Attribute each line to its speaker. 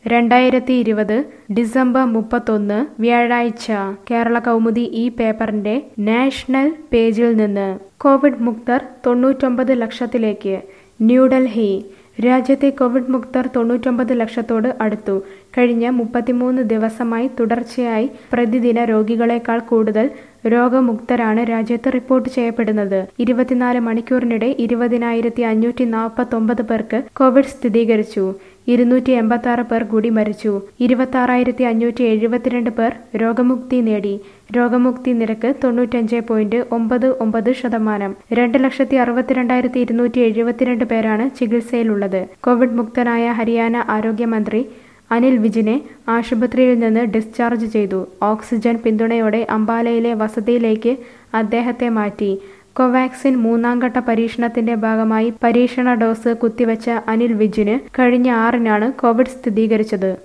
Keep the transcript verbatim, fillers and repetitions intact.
Speaker 1: രണ്ടായിരത്തി ഇരുപത് ഡിസംബർ മുപ്പത്തൊന്ന് വ്യാഴാഴ്ച കേരള കൗമുദി ഈ പേപ്പറിന്റെ നാഷണൽ പേജിൽ നിന്ന് കോവിഡ് മുക്തർ തൊണ്ണൂറ്റൊമ്പത് ലക്ഷത്തിലേക്ക് ന്യൂഡൽഹി രാജ്യത്തെ കോവിഡ് മുക്തർ തൊണ്ണൂറ്റൊമ്പത് ലക്ഷത്തോട് അടുത്തു. കഴിഞ്ഞ മുപ്പത്തിമൂന്ന് ദിവസമായി തുടർച്ചയായി പ്രതിദിന രോഗികളെക്കാൾ കൂടുതൽ രോഗമുക്തരാണ് രാജ്യത്ത് റിപ്പോർട്ട് ചെയ്യപ്പെടുന്നത്. ഇരുപത്തിനാല് മണിക്കൂറിനിടെ ഇരുപതിനായിരത്തി അഞ്ഞൂറ്റി നാൽപ്പത്തൊമ്പത് പേർക്ക് കോവിഡ് സ്ഥിരീകരിച്ചു. ഇരുന്നൂറ്റി എൺപത്തി ആറ് പേർ കൂടി മരിച്ചു. ഇരുപത്തി ആറായിരത്തി അഞ്ഞൂറ്റി എഴുപത്തിരണ്ട് പേർ രോഗമുക്തി നേടി. രോഗമുക്തി നിരക്ക് തൊണ്ണൂറ്റഞ്ച് പോയിന്റ് ഒമ്പത് ഒമ്പത് ശതമാനം. രണ്ട് ലക്ഷത്തി അറുപത്തിരണ്ടായിരത്തി ഇരുന്നൂറ്റി എഴുപത്തിരണ്ട് പേരാണ് ചികിത്സയിലുള്ളത്. കോവിഡ് മുക്തനായ ഹരിയാന ആരോഗ്യമന്ത്രി അനിൽ വിജിനെ ആശുപത്രിയിൽ നിന്ന് ഡിസ്ചാർജ് ചെയ്തു. ഓക്സിജൻ പിന്തുണയോടെ അംബാലയിലെ വസതിയിലേക്ക് അദ്ദേഹത്തെ മാറ്റി. കോവാക്സിൻ മൂന്നാംഘട്ട പരീക്ഷണത്തിന്റെ ഭാഗമായി പരീക്ഷണ ഡോസ് കുത്തിവെച്ച അനിൽ വിജിന് കഴിഞ്ഞ ആറിനാണ് കോവിഡ് സ്ഥിരീകരിച്ചത്.